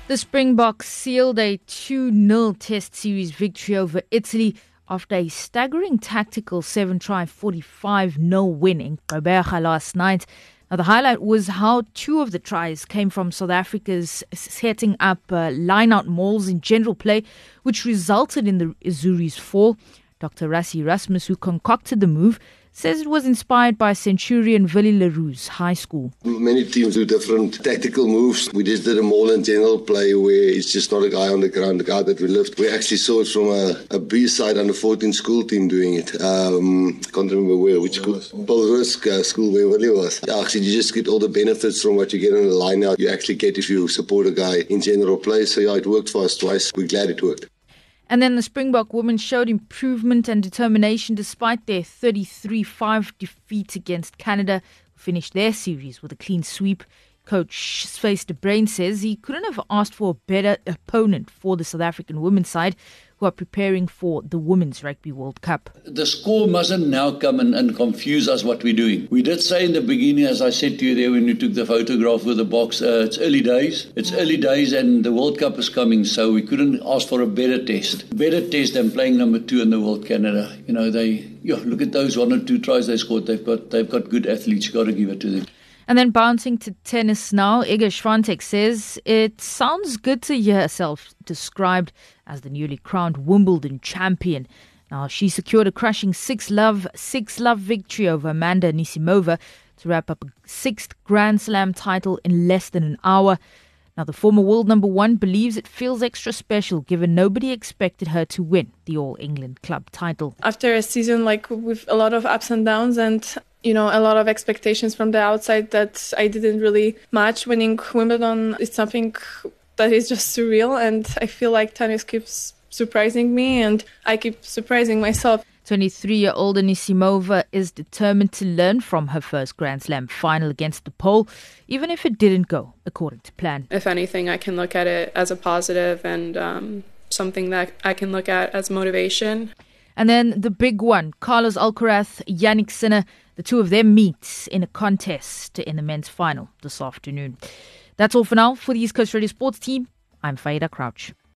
The Springboks sealed a 2-0 Test Series victory over Italy after a staggering tactical 7-try 45-0 win in Gqeberha last night. Now, the highlight was how two of the tries came from South Africa's setting up line-out mauls in general play, which resulted in the Azuris' fall. Dr. Rassie Erasmus, who concocted the move, says it was inspired by Centurion Willie Leroux's high school. Many teams do different tactical moves. We just did a maul in general play where it's just not a guy on the ground, the guy that we lift. We actually saw it from a B-side under 14 school team doing it. Can't remember which school. Paul Rusk school where Willie was. Actually, you just get all the benefits from what you get in the line out. You actually get if you support a guy in general play. So yeah, it worked for us twice. We're glad it worked. And then the Springbok women showed improvement and determination despite their 33-5 defeat against Canada, who finished their series with a clean sweep. Coach Sface de Bruin says he couldn't have asked for a better opponent for the South African women's side, who are preparing for the Women's Rugby World Cup. The score mustn't now come and confuse us what we're doing. We did say in the beginning, as I said to you there when you took the photograph with the box, it's early days. It's early days and the World Cup is coming, so we couldn't ask for a better test. Better test than playing number 2 in the World Canada. You know, look at those 1 or 2 tries they scored. They've got good athletes. You've got to give it to them. And then bouncing to tennis now, Iga Swiatek says it sounds good to hear herself described as the newly crowned Wimbledon champion. Now, she secured a crushing 6-love victory over Amanda Anisimova to wrap up a 6th Grand Slam title in less than an hour. Now, the former world number 1 believes it feels extra special given nobody expected her to win the All England Club title. After a season with a lot of ups and downs and a lot of expectations from the outside that I didn't really match, winning Wimbledon is something that is just surreal, and I feel like tennis keeps surprising me and I keep surprising myself. 23-year-old Anisimova is determined to learn from her first Grand Slam final against the Pole, even if it didn't go according to plan. If anything, I can look at it as a positive and something that I can look at as motivation. And then the big one, Carlos Alcaraz, Jannik Sinner, the two of them meet in a contest in the men's final this afternoon. That's all for now. For the East Coast Radio Sports team, I'm Faida Crouch.